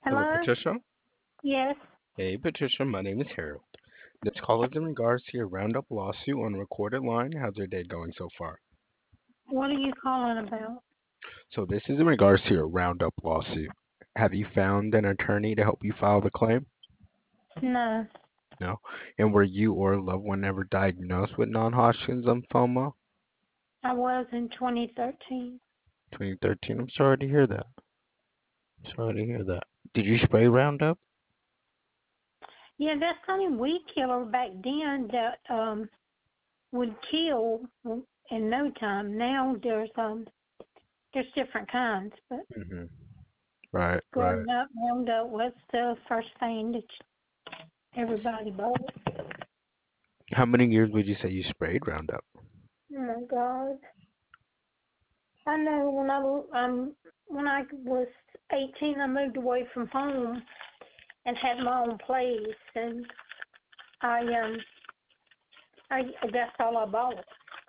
Hello, Hello? Patricia. Yes. Hey, Patricia. My name is Harold. This call is in regards to your Roundup lawsuit on a recorded line. How's your day going so far? What are you calling about? So this is in regards to your Roundup lawsuit. Have you found an attorney to help you file the claim? No, No. And were you or a loved one ever diagnosed with non-Hodgkin's lymphoma? I was in 2013. 2013. I'm sorry to hear that. Sorry to hear that. Did you spray Roundup? Yeah, that's the only weed killer back then that would kill in no time. Now there's different kinds, but Mm-hmm. Right, right. growing up, Roundup was the first thing that everybody bought. How many years would you say you sprayed Roundup? Oh my God! I know when I was 18, I moved away from home and had my own place, and I I that's all I bought.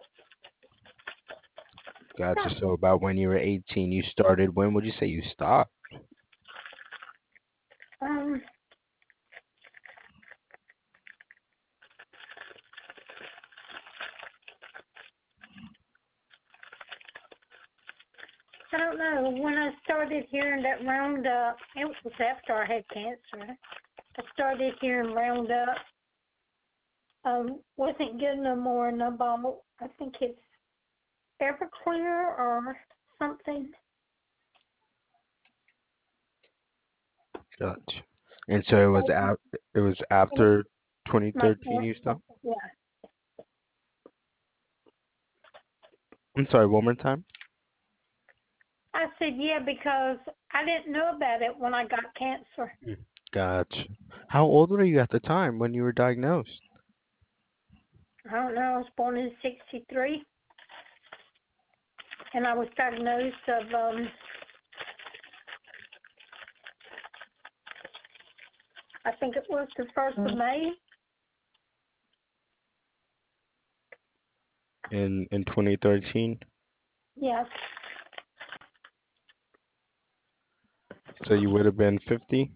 Gotcha. So about when you were 18, you started. When would you say you stopped? Um, I don't know. When I started hearing that Roundup, it was after I had cancer. I started hearing Roundup wasn't good no more, and I bought, I think it's Everclear or something. Gotcha. And so it was after My 2013 you cancer. stopped? Yeah. I'm sorry, one more time? I said yeah because I didn't know about it when I got cancer. Mm. Gotcha. How old were you at the time when you were diagnosed? I don't know. I was born in '63, and I was diagnosed of I think it was the 1st of May. In 2013? Yes. So you would have been 50?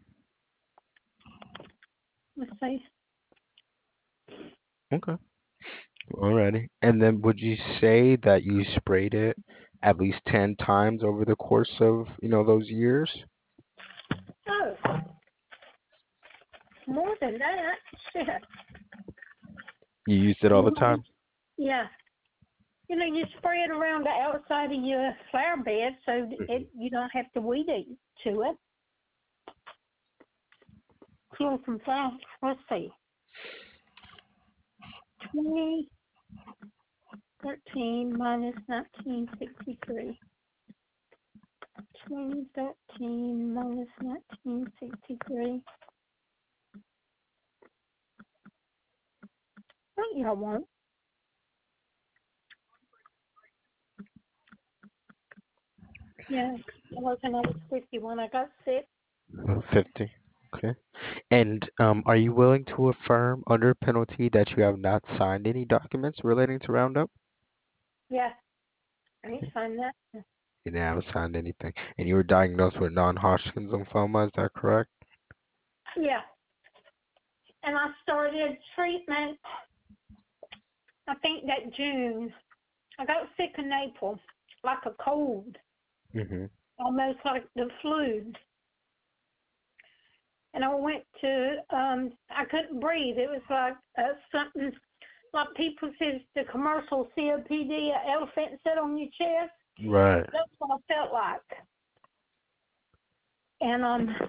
Let's see. Okay. Alrighty. And then would you say that you sprayed it at least 10 times over the course of, those years? Oh, more than that. Shit. You used it all the You know, time? yeah. You spray it around the outside of your flower bed so Hmm. you don't have to weed eat to it. Kill some flowers. Let's see. 2013 minus 1963. 2013 minus 1963. What y'all want? Yeah, I was 50 when I got sick. 50. Okay. And are you willing to affirm under penalty that you have not signed any documents relating to Roundup? Yeah, I ain't signed that. You haven't signed anything. And you were diagnosed with non-Hodgkin's lymphoma, is that correct? Yeah, and I started treatment, I think that June. I got sick in April, like a cold, Mm-hmm. almost like the flu. And I went to, I couldn't breathe. It was like something, like people says the commercial COPD, an elephant sit on your chest. Right. That's what I felt like. And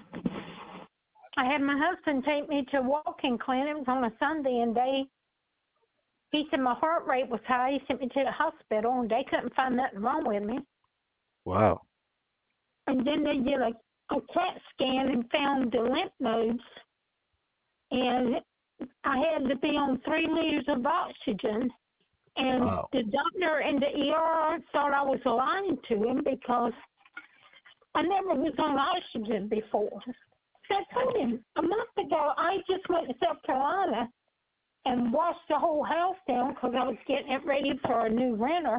I had my husband take me to a walk-in clinic. It was on a Sunday, and he said my heart rate was high. He sent me to the hospital, and they couldn't find nothing wrong with me. Wow. And then they did a CAT scan and found the lymph nodes, and I had to be on 3 liters of oxygen. And Wow. the doctor in the ER thought I was lying to him because I never was on oxygen before. So I told him a month ago I just went to South Carolina and washed the whole house down because I was getting it ready for a new renter.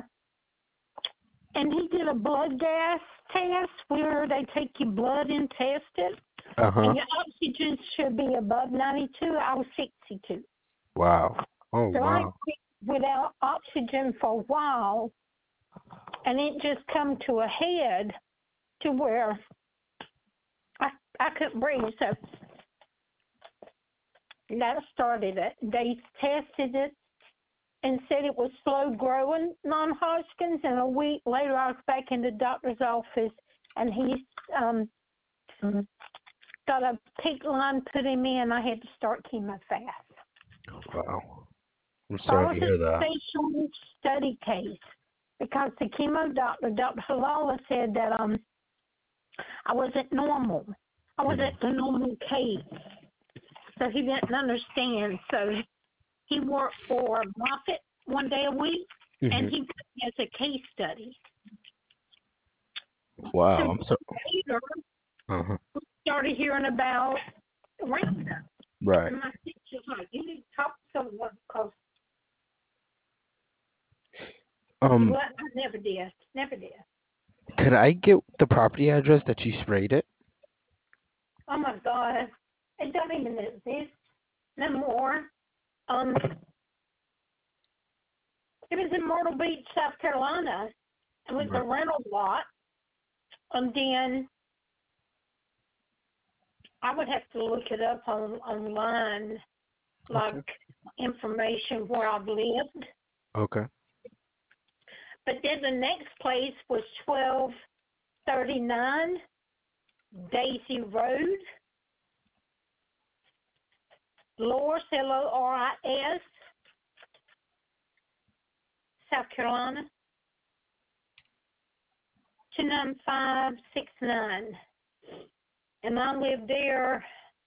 And he did a blood gas test where they take your blood and test it. Uh-huh. and your oxygen should be above 92. I was 62. Wow. Oh, So I wow. stayed without oxygen for a while, and it just come to a head to where I couldn't breathe. So that started it. They tested it and said it was slow growing non-Hodgkin's, and a week later I was back in the doctor's office, and he got a PICC line put in me, and I had to start chemo fast. Wow. I'm So I sorry was to a hear that. special study case because the chemo doctor, Dr. Halala, said that I wasn't normal. I wasn't the normal case. So he didn't understand. So he worked for Moffitt one day a week, and Hmm. he put me as a case study. Wow. 2 I'm so. days later, Uh-huh. we started hearing about Roundup. Right. And my teacher's like, you need to talk to someone because Um, well, I never did. Never did. could I get the property address that you sprayed it? Oh my God. It don't even exist no more. Um, it was in Myrtle Beach, South Carolina. It was a Right. rental lot. And then I would have to look it up online, like Okay. information where I've lived. Okay. But then the next place was 1239 Daisy Road, Loris, Loris, South Carolina, 29569. And I lived there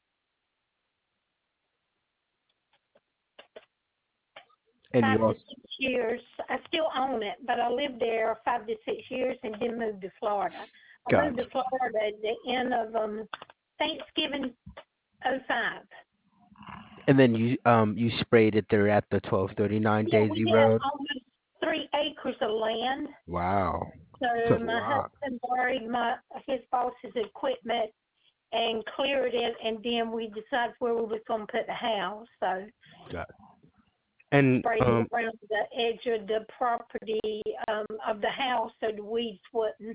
And you 5 to 6 years. I still own it, but I lived there 5 to 6 years and then moved to Florida. I moved to gotcha. Florida at the end of Thanksgiving '05. And then you sprayed it there at the 1239 Yeah, we Daisy did Road. almost 3 acres of land. Wow. So That's a my lot. husband borrowed his boss's equipment and cleared it, and then we decided where we was going to put the house. So Got it. And sprayed it around the edge of the property of the house so the weeds wouldn't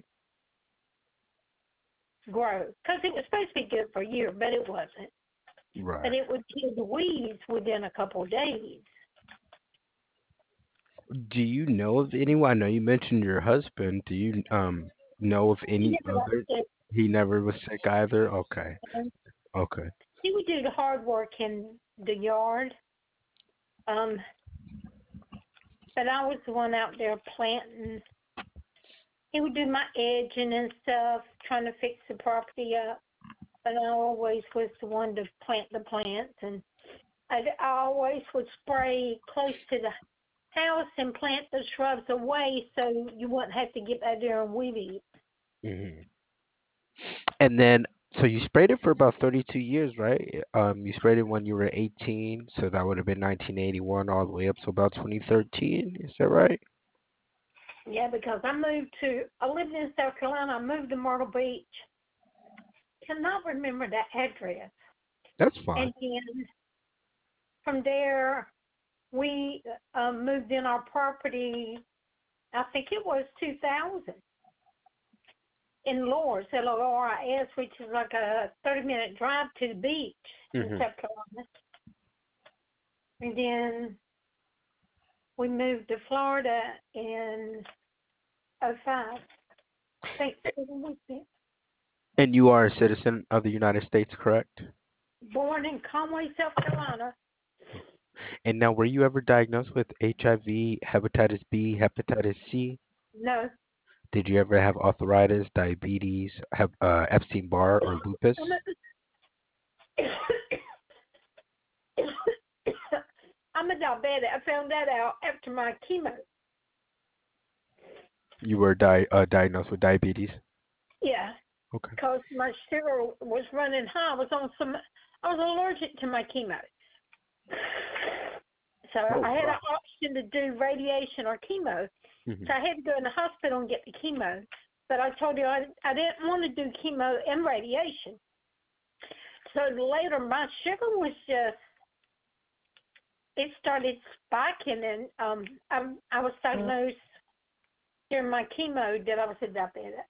grow. Because it was supposed to be good for a year, but it wasn't. right. But it would kill the weeds within a couple of days. Do you know of anyone? I know you mentioned your husband. Do you know of He any never got other? sick. He never was sick either. Okay. Okay. He would do the hard work in the yard. Um, but I was the one out there planting. He would do my edging and stuff, trying to fix the property up. But I always was the one to plant the plants, and I always would spray close to the house and plant the shrubs away so you wouldn't have to get back there and weed eat. Hmm. And then, so you sprayed it for about 32 years, right? You sprayed it when you were 18, so that would have been 1981 all the way up to about 2013. Is that right? Yeah, because I lived in South Carolina. I moved to Myrtle Beach. Cannot remember that address. That's fine. And then from there, we moved in our property, I think it was 2000, in Loris, Loris, which is like a 30-minute drive to the beach in Hmm. South Carolina. And then we moved to Florida in '05. Thanksgiving weekend. And you are a citizen of the United States, correct? Born in Conway, South Carolina. And now, were you ever diagnosed with HIV, hepatitis B, hepatitis C? No. Did you ever have arthritis, diabetes, Epstein-Barr, or lupus? I'm a diabetic. I found that out after my chemo. You were diagnosed with diabetes? Yeah, Okay. because my sugar was running high. I was allergic to my chemo. So Oh, I had wow. an option to do radiation or chemo. Hmm. So I had to go in the hospital and get the chemo. But I told you I didn't want to do chemo and radiation. so later my sugar was just, it started spiking, and I was diagnosed during my chemo that I was a diabetic.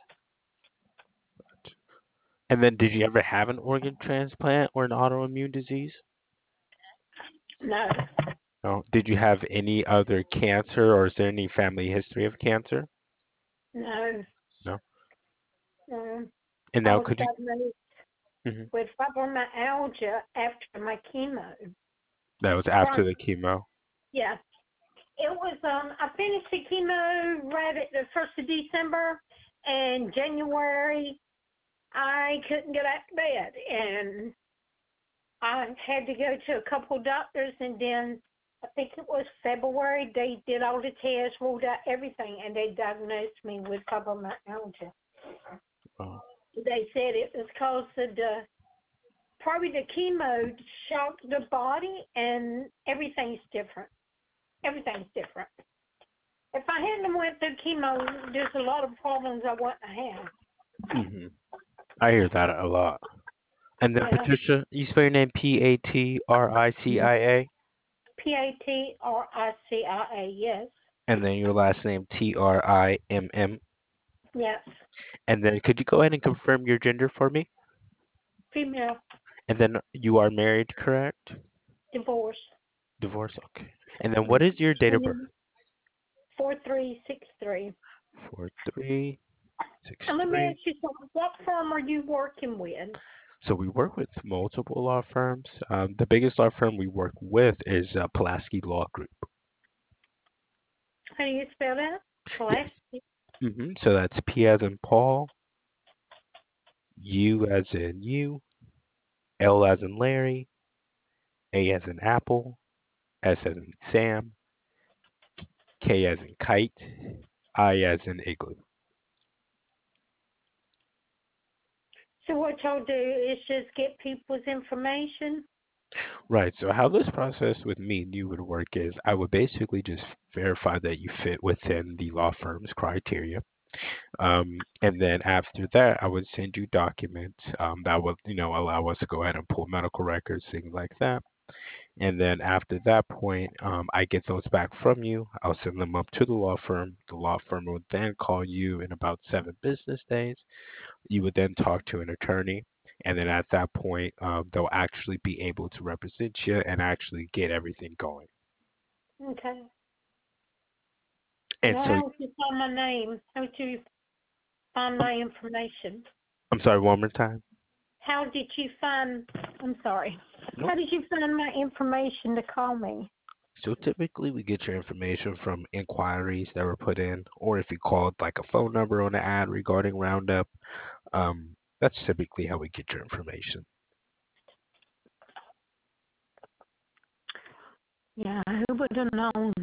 And then did you ever have an organ transplant or an autoimmune disease? No, No. Did you have any other cancer or is there any family history of cancer? no, No. no. And I now was could you? diagnosed Mhm. with fibromyalgia after my chemo. That was after Right. the chemo. Yeah. It was I finished the chemo right at the 1st of December, and January I couldn't get out of bed, and I had to go to a couple doctors, and then I think it was February they did all the tests, ruled out everything, and they diagnosed me with fibromyalgia. Oh. They said it was because of probably the chemo shocked the body, and everything's different. Everything's different. If I hadn't went through chemo, there's a lot of problems I wouldn't have. Hmm. I hear that a lot. And then Yeah. Patricia, you spell your name Patricia. Patricia, yes. And then your last name Trimm. Yes. And then could you go ahead and confirm your gender for me? Female, And then you are married, correct? divorce. Divorced, okay. And then what is your date of birth? 4363. And let me 4363. ask you something. What firm are you working with? So we work with multiple law firms. The biggest law firm we work with is Pulaski Law Group. How do you spell that? Yes. Pulaski. So that's P as in Paul, U as in you, L as in Larry, A as in Apple, S as in Sam, K as in Kite, I as in Igloo. So what y'all do is just get people's information? Right. So how this process with me and you would work is I would basically just verify that you fit within the law firm's criteria. And then after that, I would send you documents that would, allow us to go ahead and pull medical records, things like that. And then after that point, I get those back from you. I'll send them up to the law firm. The law firm would then call you in about 7 business days. You would then talk to an attorney. And then at that point, they'll actually be able to represent you and actually get everything going. Okay. And Well, so, how did you find my name? How did you find I'm, my information? I'm sorry, one more time. How did you find, I'm sorry, Nope. how did you find my information to call me? So typically we get your information from inquiries that were put in, or if you called like a phone number on an ad regarding Roundup, that's typically how we get your information. Yeah, who would have known?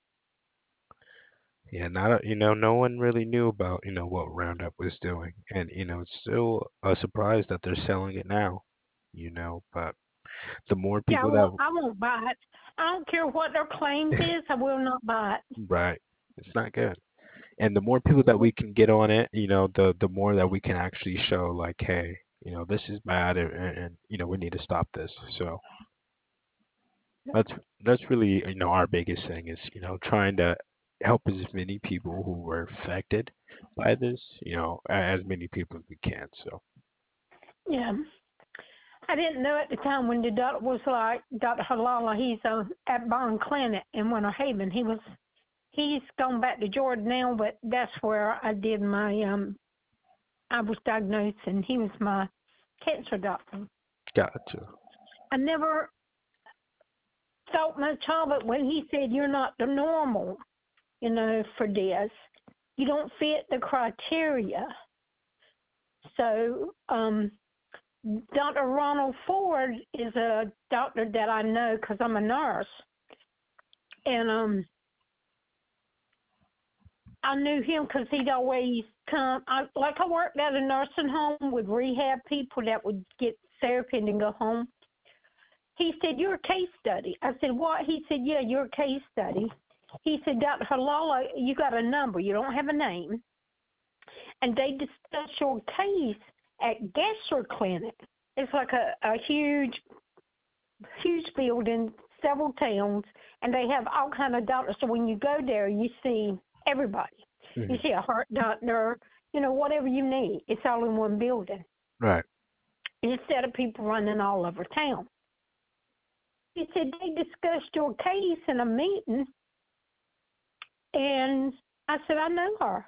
Yeah, not no one really knew about what Roundup was doing, and it's still a surprise that they're selling it now. But the more Yeah, people that I won't buy it. I don't care what their claims is, I will not buy it. right, it's not good. And the more people that we can get on it, the more that we can actually show like, hey, this is bad, and we need to stop this. So that's that's really our biggest thing is trying to help as many people who were affected by this, as many people as we can. So Yeah. I didn't know at the time when the doctor was like, Dr. Halala, he's at Bond Clinic in Winter Haven. He's gone back to Georgia now, but that's where I did my, I was diagnosed, and he was my cancer doctor. gotcha. I never thought much of it when he said, you're not the normal, for this. You don't fit the criteria. So, Dr. Ronald Ford is a doctor that I know because I'm a nurse. And I knew him because he'd always come. I worked at a nursing home with rehab people that would get therapy and then go home. He said, you're a case study. I said, what? He said, yeah, you're a case study. He said, Dr. Halala, you got a number. You don't have a name. And they discuss your case at Gessler Clinic. It's like a huge building, several towns, and they have all kind of doctors. So when you go there, you see everybody. You Hmm. see a heart doctor, whatever you need. It's all in one building Right. instead of people running all over town. He said they discussed your case in a meeting, and I said, I know her.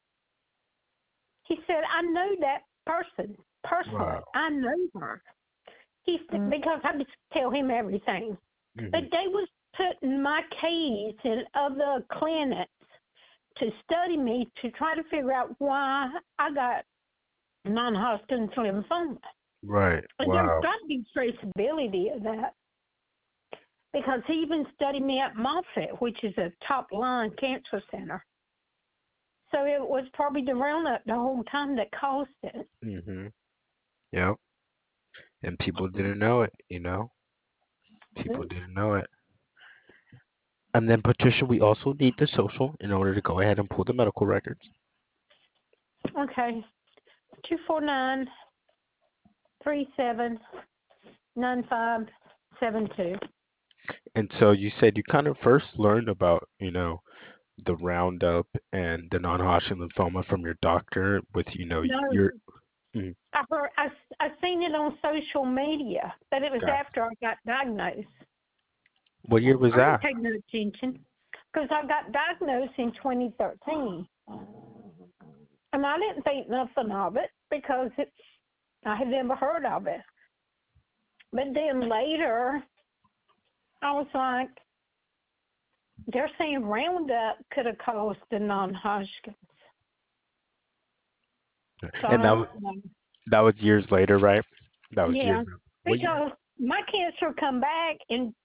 He said, I know that person personally. Wow. I know her. He said, because I just tell him everything. But Hmm. they was putting my case in other clinics to study me to try to figure out why I got non-Hodgkin's lymphoma. Right. And there's Wow. got to be traceability of that because he even studied me at Moffitt, which is a top-line cancer center. So it was probably the Roundup the whole time that caused it. Hmm. Yep. And people didn't know it, People didn't know it. And then, Patricia, we also need the social in order to go ahead and pull the medical records. Okay, 249-379572. And so you said you kind of first learned about, the Roundup and the non-Hodgkin lymphoma from your doctor with, No, your mm, I seen it on social media, but it was God. after I got diagnosed. What year was I didn't that? take no attention because I got diagnosed in 2013, and I didn't think nothing of it because I had never heard of it. But then later, I was like, they're saying Roundup could have caused the non-Hodgkin. So And I don't know. that was years later, right? That was years. Yeah, What year? because my cancer come back in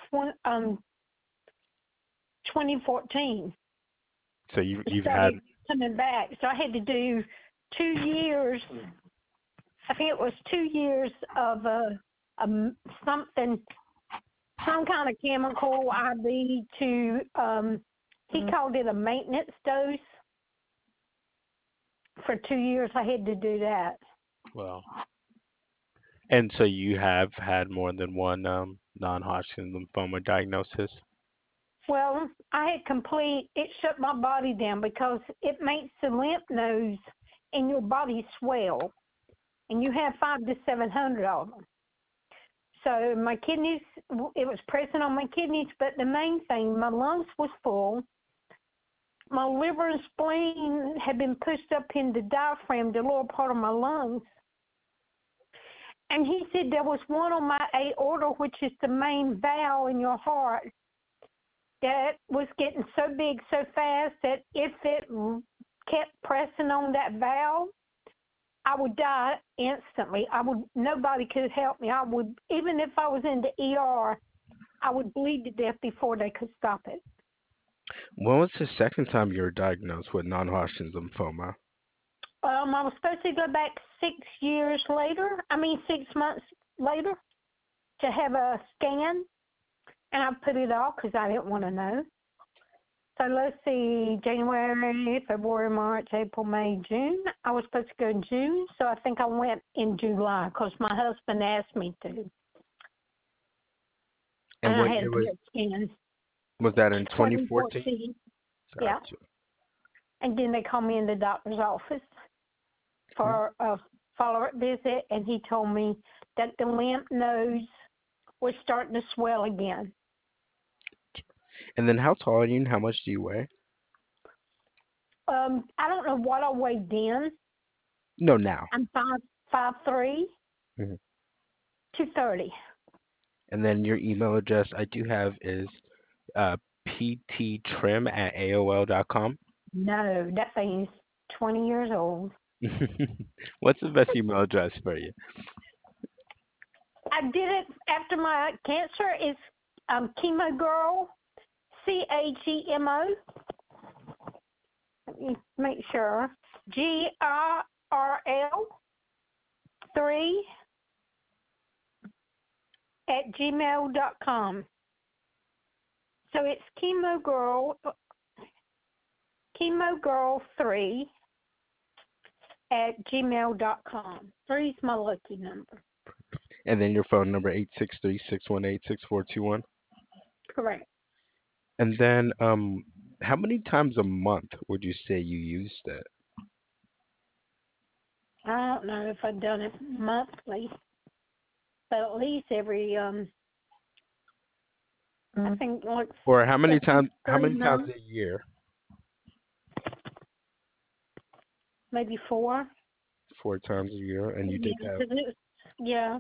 2014. So It you've had started coming back. So I had to do 2 years. I think it was 2 years of something, some kind of chemical IV to, he called it a maintenance dose. For 2 years, I had to do that. well, and so you have had more than one non-Hodgkin lymphoma diagnosis. Well, I had it shut my body down because it makes the lymph nodes in your body swell, and you have 500 to 700 of them. So my kidneys, it was pressing on my kidneys, but the main thing, my lungs was full. My liver and spleen had been pushed up in the diaphragm, the lower part of my lungs. And he said there was one on my aorta, which is the main valve in your heart, that was getting so big so fast that if it kept pressing on that valve, I would die instantly. Nobody could help me. Even if I was in the ER, I would bleed to death before they could stop it. When was the second time you were diagnosed with non-Hodgkin lymphoma? I was supposed to go back 6 months later to have a scan, and I put it off because I didn't want to know. So let's see, January, February, March, April, May, June. I was supposed to go in June, so I think I went in July because my husband asked me to, And and I what had a year was PET scan. was that in 2014? 2014, yeah. Gotcha. And then they called me in the doctor's office for a follow-up visit, and he told me that the lymph nodes were starting to swell again. And then how tall are you and how much do you weigh? I don't know what I weighed then. No, now. I'm 5'3", Hmm. 230. And then your email address I do have is uh, pttrim@aol.com. No, that thing's 20 years old. What's the best email address for you? I did it after my cancer. It's Chemo Girl, CAGMO. Let me make sure. GRRL 3 at gmail.com. So it's Chemo Girl 3 at gmail.com. 3 is my lucky number. And then your phone number 863-618-6421. Correct. And then how many times a month would you say you used it? I don't know if I've done it monthly, but at least every I think like Or how three many times months, a year? maybe four. 4 times a year, and you did Yeah, that 'cause it was, yeah.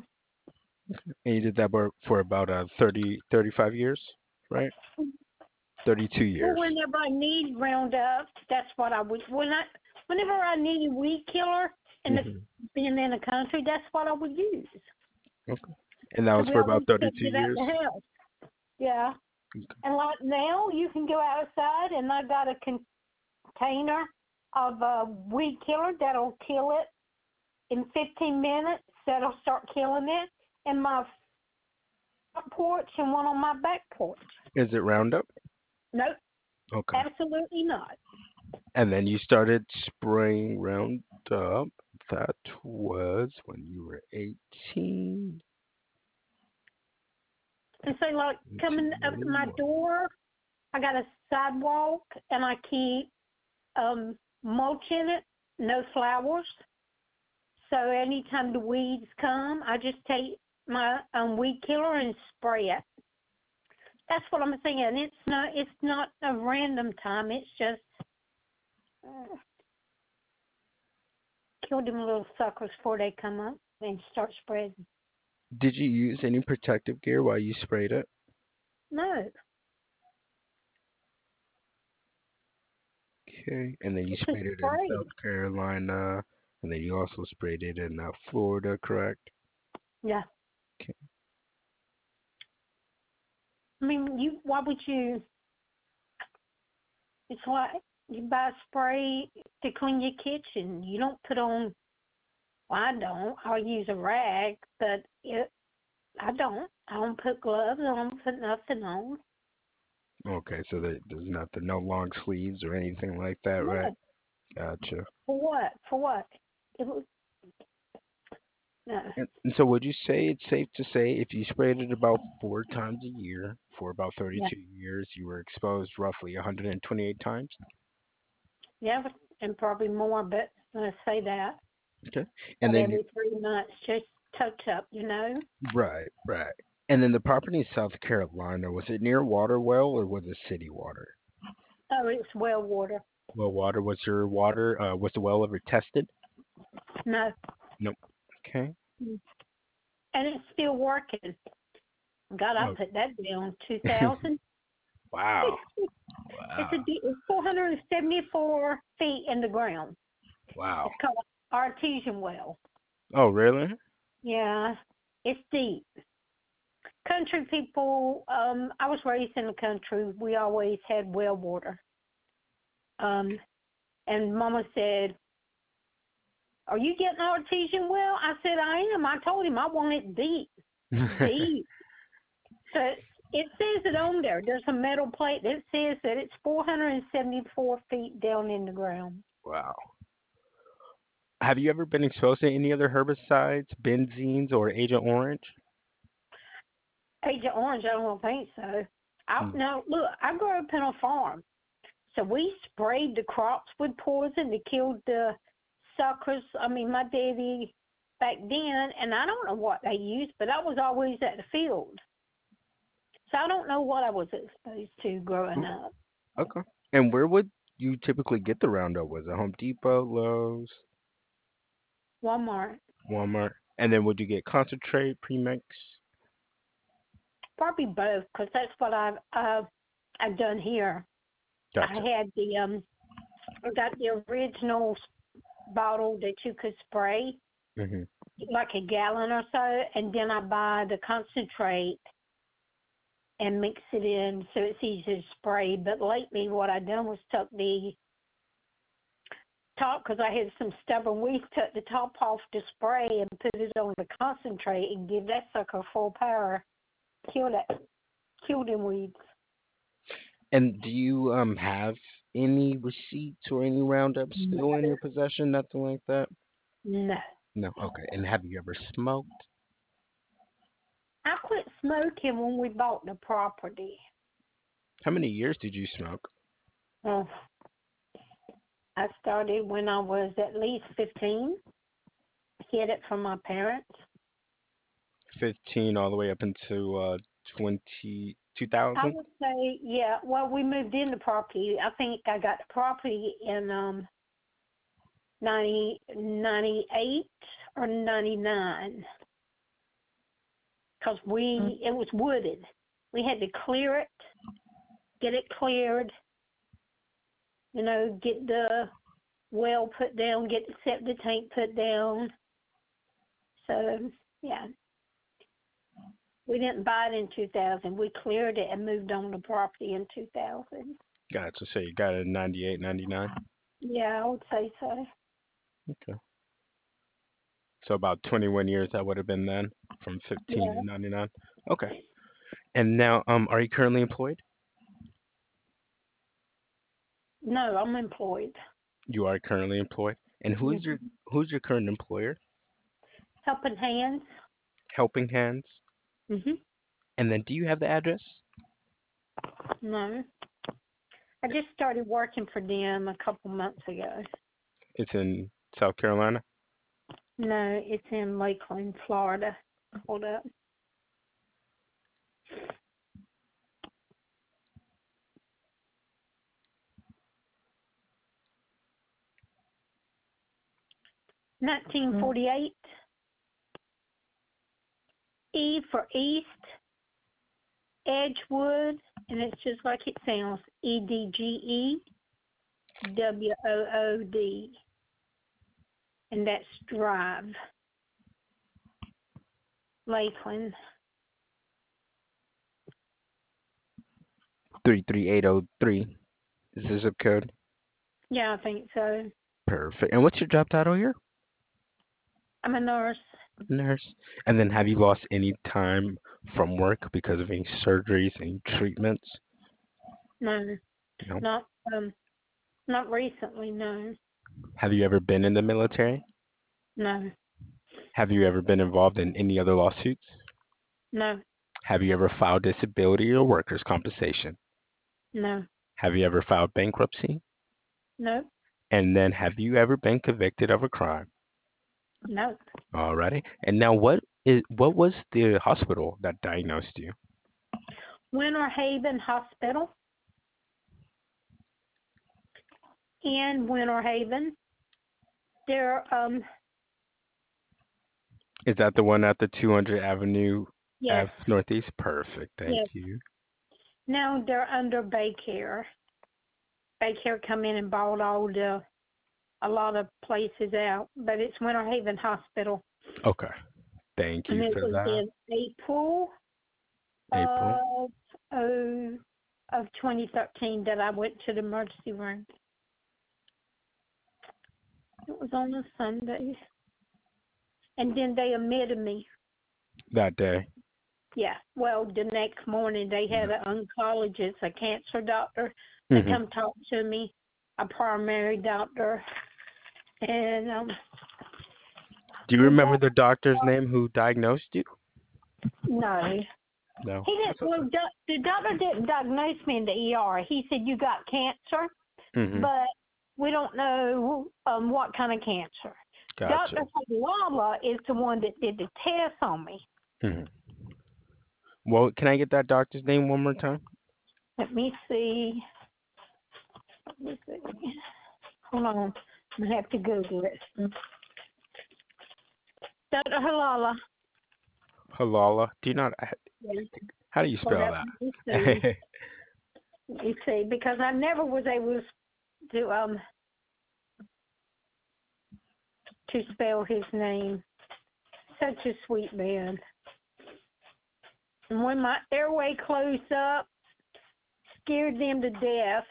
for about 30 35 years, right? 32 Well, years. whenever I need Roundup, that's what I would. Whenever I need a weed killer, and the, Hmm. being in the country, that's what I would use. Okay. And that was Because we for about always 32 kept it at years. the house. Yeah. And like now, you can go outside, and I got a container of a weed killer that'll kill it in 15 minutes. That'll start killing it in my front porch and one on my back porch. Is it Roundup? Nope, Okay. absolutely not. And then you started spraying Roundup. That was when you were 18, And so, like, coming up to my 1881. door, I got a sidewalk, and I keep mulch in it, no flowers. So anytime the weeds come, I just take my weed killer and spray it. That's what I'm saying. It's not a random time. It's just uh, kill them little suckers before they come up and start spreading. Did you use any protective gear while you sprayed it? No, Okay. And then you it's a sprayed it in spray. South Carolina, and then you also sprayed it in Florida, correct? Yeah. Okay. I mean, why would you? It's like you buy spray to clean your kitchen. You don't put on. Well, I don't. I'll use a rag, but I don't. I don't put gloves. I don't put nothing on. Okay, so there's nothing, no long sleeves or anything like that, right? No. Gotcha. For what? For what? It was no. And so would you say it's safe to say if you sprayed it about 4 times a year for about Yeah. 32 years, you were exposed roughly 128 times? Yeah, and probably more, but let's say that. Okay. And About then every 3 months, just touch up. right, right. And then the property in South Carolina, was it near water well or was it city water? Oh, it's well water. Well, water, was your water, was the well ever tested? No. Nope. Okay. And it's still working. God, I Oh. put that down 2000. Wow. It's Wow. 474 feet in the ground. Wow. It's called artesian well. Oh, really? Yeah, it's deep. Country people, I was raised in the country. We always had well water. Um, and Mama said, "Are you getting artesian well?" I said, "I am." I told him I want it deep, deep. But it says it on there. There's a metal plate that says that it's 474 feet down in the ground. Wow. Have you ever been exposed to any other herbicides, benzenes, or Agent Orange? Agent Orange, I don't think so. Mm. Now, look, I grew up in a farm. So we sprayed the crops with poison to kill the suckers. I mean, my daddy back then, and I don't know what they used, but I was always at the field. So I don't know what I was exposed to growing Mm, up. okay. And where would you typically get the Roundup? Was it Home Depot, Lowe's, Walmart, Walmart? And then would you get concentrate, premix? probably both, because that's what I've done here. I Gotcha. had I got the original bottle that you could spray, Hmm. like a gallon or so, and then I buy the concentrate and mix it in so it's easy to spray. But lately, what I done was took the top, because I had some stubborn weeds, took the top off the spray and put it on the concentrate and give that sucker full power. Kill them weeds. And do you have any receipts or any Roundup No, still in your possession? Nothing like that? no, No. Okay. And have you ever smoked? I quit smoking when we bought the property. How many years did you smoke? Oh, I started when I was at least 15. Hid it from my parents. 15 all the way up into 20, I 2000? would say, yeah. Well, we moved in the property. I think I got the property in 98 or 99, because it was wooded. We had to clear it, get it cleared. Get the well put down, get the septic tank put down. So yeah, we didn't buy it in 2000. We cleared it and moved on the property in 2000. Gotcha. So you got it in 98, 99? Yeah, I would say so. Okay. So about 21 years that would have been then, from 15 to Yeah. 99. Okay. And now, are you currently employed? No, I'm employed. You are currently employed. And Mhm. who's your current employer? Helping Hands. Helping Hands. Mhm. And then do you have the address? No, I just started working for them a couple months ago. It's in South Carolina. No, it's in Lakeland, Florida. Hold up. Mm. 1948. E for East, Edgewood, and it's just like it sounds. EDGEWOOD, and that's Drive, Lakeland. 33803 is the zip code. Yeah, I think so. Perfect. And what's your job title here? I'm a nurse. Nurse. And then have you lost any time from work because of any surgeries, any treatments? No, No. not not recently. No, Have you ever been in the military? no, Have you ever been involved in any other lawsuits? no, Have you ever filed disability or workers' compensation? no, Have you ever filed bankruptcy? no, And then have you ever been convicted of a crime? no. Alrighty. And now what was the hospital that diagnosed you? Winter Haven Hospital in Winter Haven. They're Is that the one at the 200 Avenue yes, F Northeast? Perfect. Thank yes. you. Now they're under Baycare. Baycare come in and bought a lot of places out, but it's Winter Haven Hospital, Okay. Thank and you it for was that. in April April. of oh, of 2013 that I went to the emergency room. It was on a Sunday, and then they admitted me. That day. Yeah, well, the next morning they had an oncologist, a cancer doctor, that Hmm. come talk to me, a primary doctor, and Do you we remember got the doctor's name who diagnosed you? no. No. He didn't. That's Well, okay. the doctor didn't diagnose me in the ER. He said you got cancer, Hmm. but we don't know what kind of cancer. Gotcha. Dr. Lala is the one that did the test on me. Hmm. Well, can I get that doctor's name one more time? Let me see. Let me see. Hold on. I'm gonna have to Google it. Dr. Halala. Halala. Do you not? Yeah. How do you Hold spell up. Let me see. that? Let me see, because I never was able to spell his name. Such a sweet man. And when my airway closed up, scared them to death.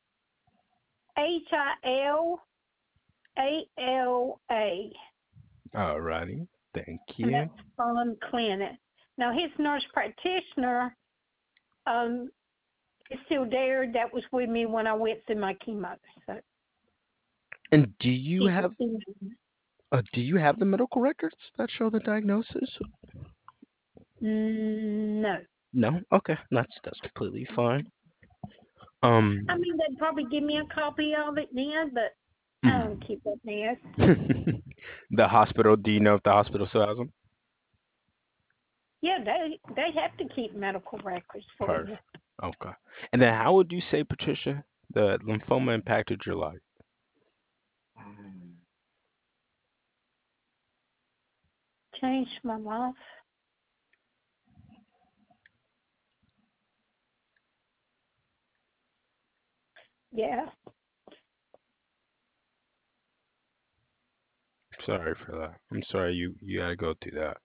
Hilala. Alrighty. Thank And you. that's Fun Clinic. Now his nurse practitioner is still there. That was with me when I went through my chemo. So And she's do you have the medical records that show the diagnosis? No. No. Okay, that's completely fine. I Um. mean, they'd probably give me a copy of it then, but I don't mhm. keep that mess. The hospital. Do you know if the hospital still has them? Yeah, they have to keep medical records for you. Perfect. Okay. And then, how would you say, Patricia, the lymphoma impacted your life? Changed my life. Yeah. Sorry for that. I'm sorry you had to go through that.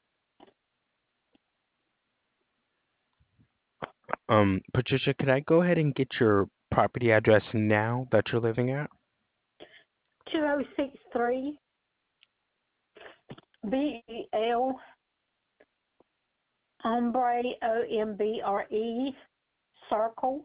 Patricia, could I go ahead and get your property address now that you're living at? 2063 BEL Ombre OMBRE Circle,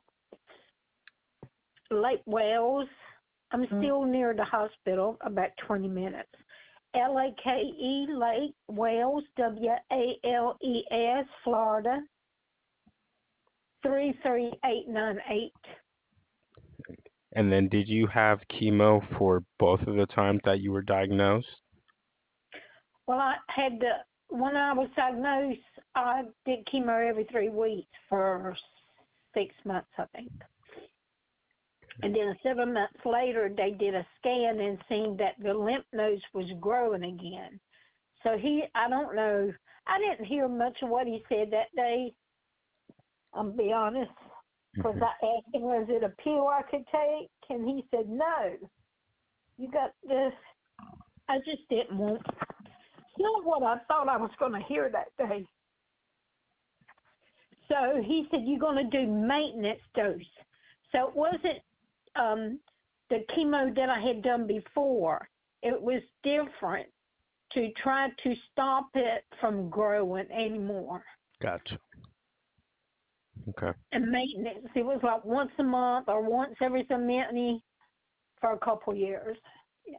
Lake Wales. I'm still near the hospital, about 20 minutes. LAKE Lake Wales WALES Florida 33898. And then, did you have chemo for both of the times that you were diagnosed? Well, I had to, when I was diagnosed, I did chemo every 3 weeks for 6 months, I think. And then 7 months later, they did a scan and seen that the lymph nodes was growing again. So I don't know, I didn't hear much of what he said that day, I'll be honest, because Hmm. I asked him, was it a pill I could take? And he said, no, you got this. I just didn't want, it's not what I thought I was going to hear that day. So he said, you're going to do maintenance dose. So it wasn't the chemo that I had done before. It was different to try to stop it from growing anymore. Gotcha. Okay. And maintenance, it was like once a month or once every so many for a couple years. Yeah.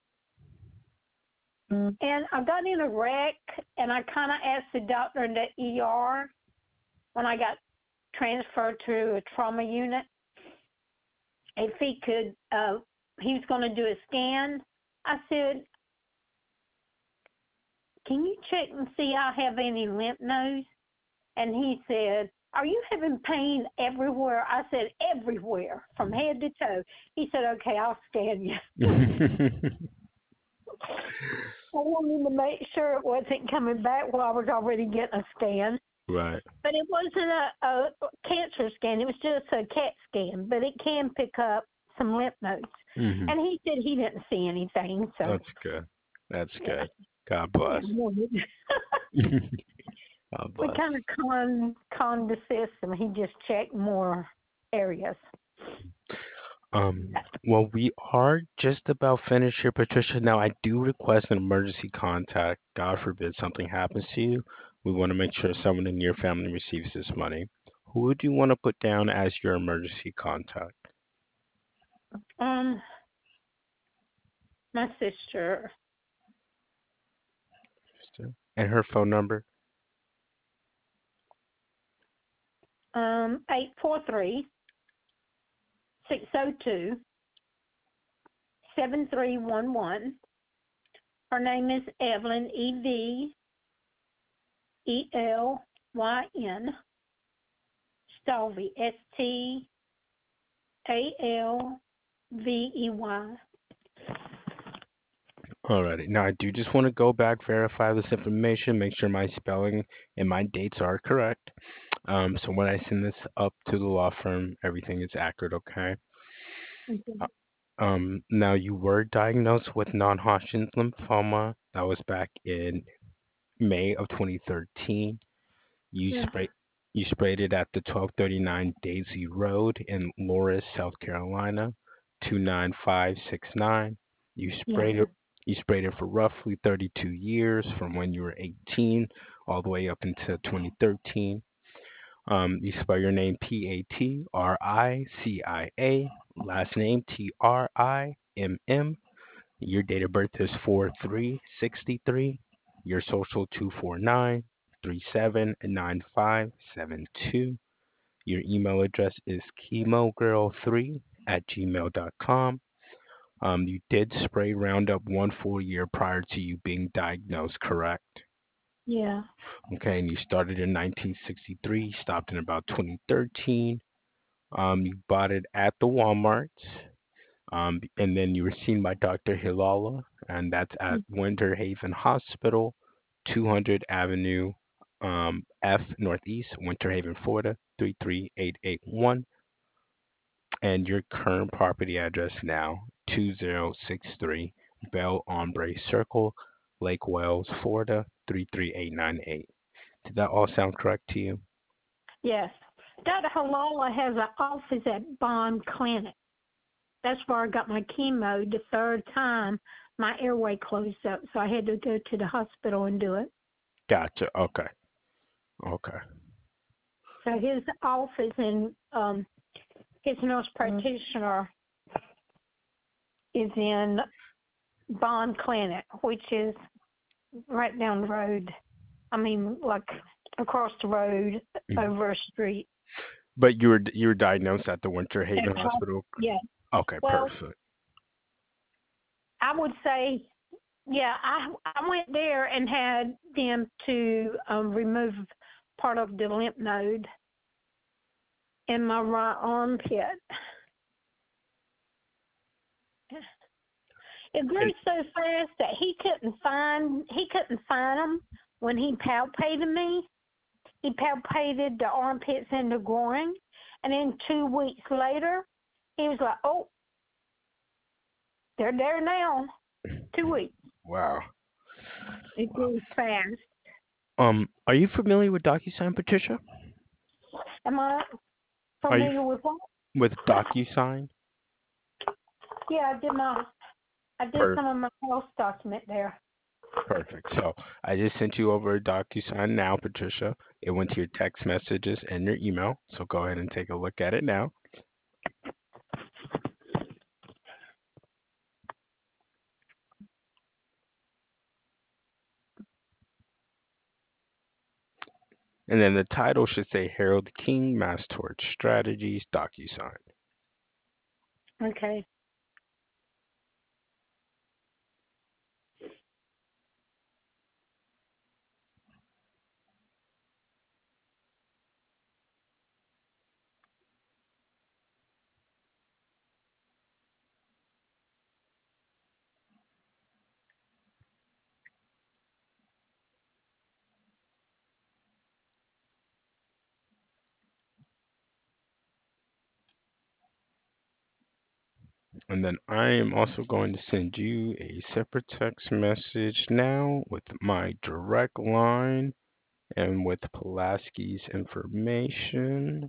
And I got in a wreck, and I kind of asked the doctor in the ER when I got transferred to a trauma unit if he could, he was going to do a scan. I said, can you check and see I have any lymph nodes? And he said, are you having pain everywhere? I said, everywhere, from head to toe. He said, okay, I'll scan you. I wanted to make sure it wasn't coming back while I was already getting a scan. Right. But it wasn't a cancer scan. It was just a CAT scan. But it can pick up some lymph nodes. Hmm. And he said he didn't see anything. So, That's good. That's yeah. good. God Yeah, bless. God we bless. kind of conned the system. He just checked more areas. Well, we are just about finished here, Patricia. Now, I do request an emergency contact. God forbid something happens to you. We want to make sure someone in your family receives this money. Who would you want to put down as your emergency contact? Um, my sister, And her phone number? 843 602 7311. Her name is Evelyn, EVELYN, Stalvey, STALVEY. Alrighty. Now, I do just want to go back, verify this information, make sure my spelling and my dates are correct. So when I send this up to the law firm, everything is accurate, okay? Uh, Now you were diagnosed with non-Hodgkin's lymphoma. That was back in May of 2013. You Yeah. sprayed you sprayed it at the 1239 Daisy Road in Loris, South Carolina, 29569. You Yeah. sprayed it you sprayed it for roughly 32 years from when you were 18 all the way up until 2013. You spell your name Patricia, last name Trimm. Your date of birth is 4/3/63. Your social 249. 637-9572. Your email address is chemogirl3@gmail.com. You did spray Roundup one full year prior to you being diagnosed, correct? Yeah. Okay, and you started in 1963, stopped in about 2013. You bought it at the Walmart, and then you were seen by Dr. Hilala, and that's at Winter Haven Hospital, 200 Avenue F Northeast, Winter Haven, Florida, 33881. And your current property address now, 2063 Belle Ombre Circle, Lake Wales, Florida, 33898. Did that all sound correct to you? Yes. Dr. Halala has an office at Bond Clinic. That's where I got my chemo the third time. My airway closed up, so I had to go to the hospital and do it. Gotcha. Okay. Okay. So his office and his nurse practitioner is in Bond Clinic, which is right down the road. I mean, like across the road, over a street. But you were diagnosed at the Winter Haven That's right. Hospital. Yeah. Okay, Well, perfect. I would say, yeah, I went there and had them to remove part of the lymph node in my right armpit. It grew And so fast that he couldn't find them when he palpated me. He palpated the armpits and the groin, and then 2 weeks later, he was like, "Oh, they're there now." 2 weeks. wow. It grew fast. Are you familiar with DocuSign, Patricia? Am I Are you familiar with what? with DocuSign? Yeah, I did Per some of my health document there. Perfect. So I just sent you over a DocuSign now, Patricia. It went to your text messages and your email. So go ahead and take a look at it now. And then the title should say Harold King Mass Torch Strategies DocuSign. Okay. And then I am also going to send you a separate text message now with my direct line and with Pulaski's information.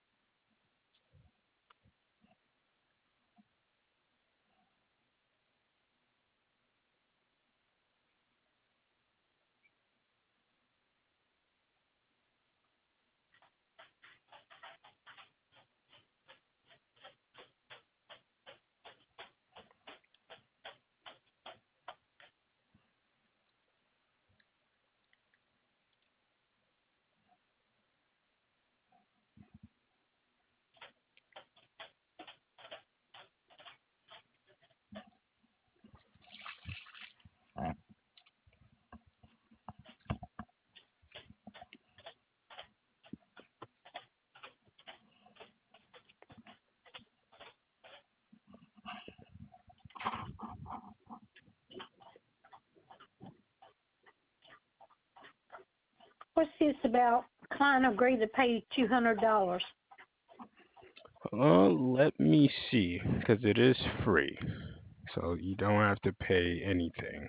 What's this about? Client agreed to pay $200. Let me see, because it is free, so you don't have to pay anything.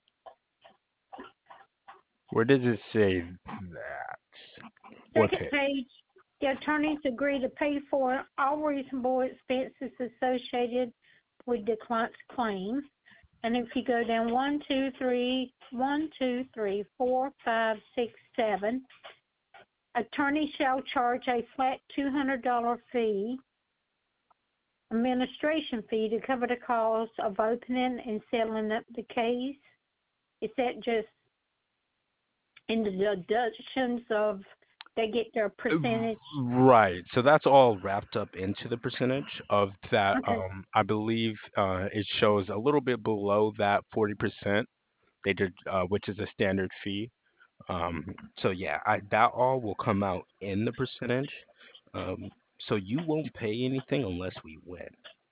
Where does it say that? What Second pay? page, the attorneys agree to pay for all reasonable expenses associated with the client's claim. And if you go down 1, 2, 3, 1, 2, 3, 4, 5, 6, 7, attorney shall charge a flat $200 fee, administration fee to cover the cost of opening and settling up the case. Is that just in the deductions of they get their percentage. Right. So that's all wrapped up into the percentage of that. Okay. I believe it shows a little bit below that 40% they did, which is a standard fee. So yeah, that all will come out in the percentage. Um, so you won't pay anything unless we win.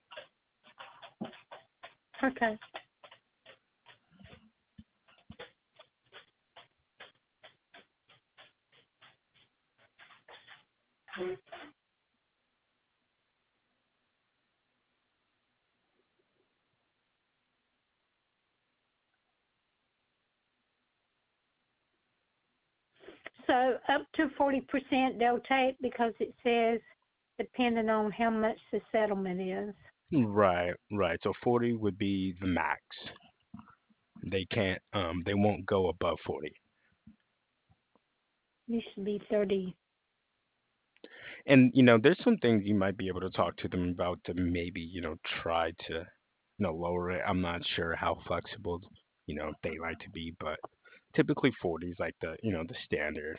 Okay. So up to 40% they'll take because it says depending on how much the settlement is. Right, right. So 40 would be the max. They won't go above 40. Used to be 30. And there's some things you might be able to talk to them about to maybe, try to, lower it. I'm not sure how flexible, they like to be, but typically 40 is like the standard.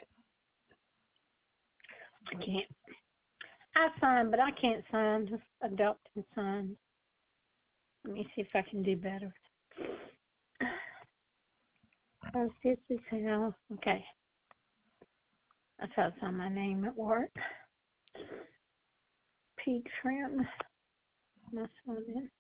I can't. I sign, but I can't sign. Just adopt and sign. Let me see if I can do better. Oh, this is how. Okay. That's how I sign my name at work. Pig trim. That's what it is.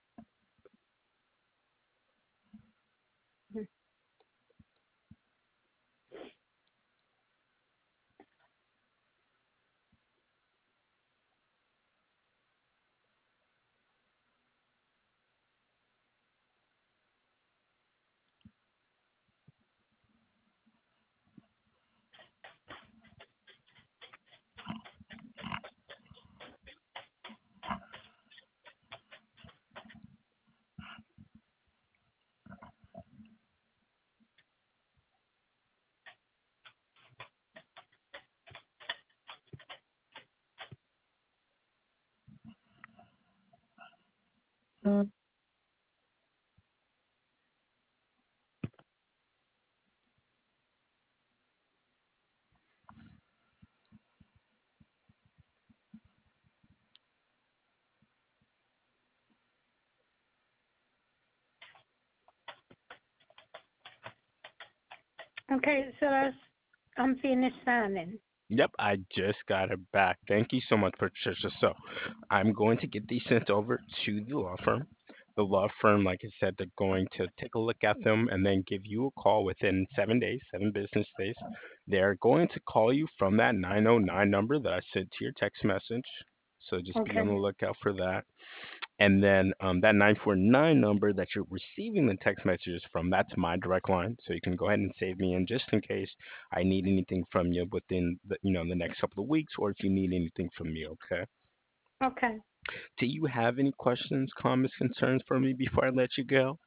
Okay, so I'm finished signing. Yep, I just got it back. Thank you so much, Patricia. So I'm going to get these sent over to the law firm. The law firm, like I said, they're going to take a look at them and then give you a call within 7 days, 7 business days. They're going to call you from that 909 number that I sent to your text message. So just be on the Okay. lookout for that. And then that 949 number that you're receiving the text messages from, that's my direct line. So you can go ahead and save me in just in case I need anything from you within the next couple of weeks, or if you need anything from me, okay? Okay. Do you have any questions, comments, concerns for me before I let you go?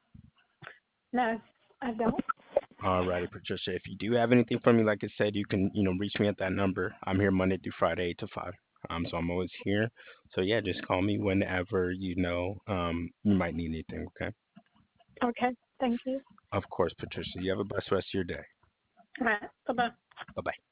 No, I don't. Alrighty, Patricia. If you do have anything for me, like I said, you can, reach me at that number. I'm here Monday through Friday, 8 to 5. So I'm always here. So yeah, just call me whenever you might need anything, okay? Okay. Thank you. Of course, Patricia. You have a blessed rest of your day. All right. Bye bye. Bye bye.